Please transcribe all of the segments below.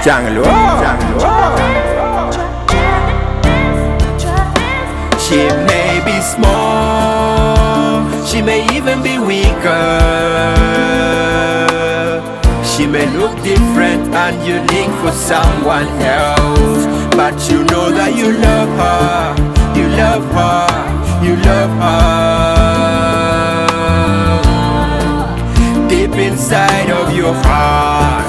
Jungle. She may be small, she may even be weaker. She may look different and unique for someone else, but you know that you love her, you love her, you love her deep inside of your heart.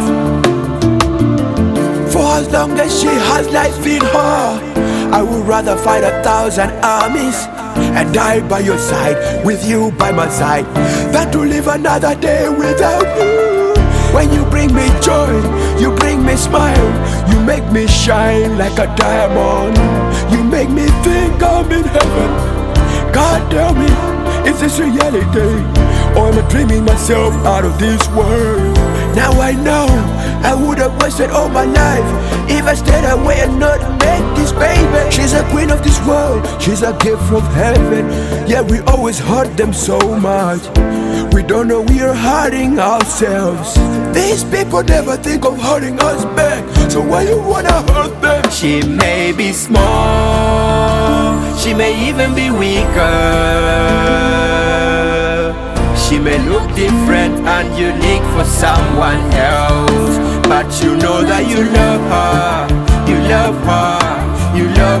For as long as she has life in her, I would rather fight 1,000 armies and die by your side, with you by my side, than to live another day without you. When you bring me joy, you bring me smile, you make me shine like a diamond. You make me think I'm in heaven. God tell me, is this reality, or am I dreaming myself out of this world? Now I know I would have wasted all my life if I stayed away and not met this baby. She's a queen of this world, she's a gift from heaven. Yeah, we always hurt them so much, we don't know we are hurting ourselves. These people never think of hurting us back, so why you wanna hurt them? She may be small, she may even be weaker. She may look different and unique for someone else, but you know that you love her, you love her, you love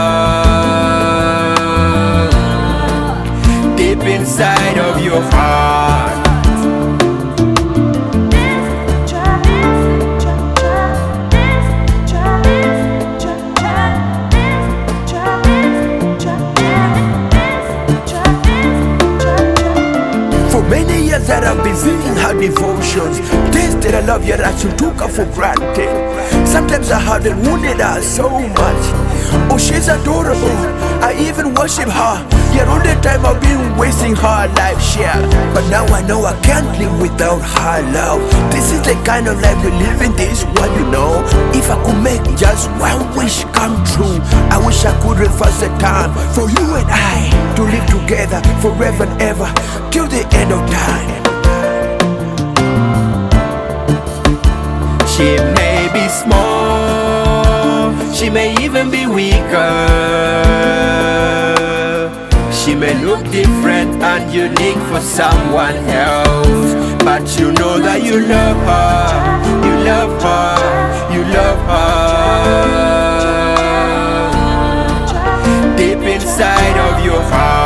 her deep inside of your heart. Many years that I've been singing her devotions, days that I love yet I should took her for granted. Sometimes I hurt and wounded her so much. Oh, she's adorable, I even worship her, yet all the time I've been wasting her life share. But now I know I can't live without her love. This is the kind of life we live in this world, you know. If I could make just one wish come true, I wish I could reverse the time for you and I to live together forever and ever till the end of time. She may be small, she may even be weaker. She may look different and unique for someone else, but you know that you love her, you love her, you love her deep inside of your heart.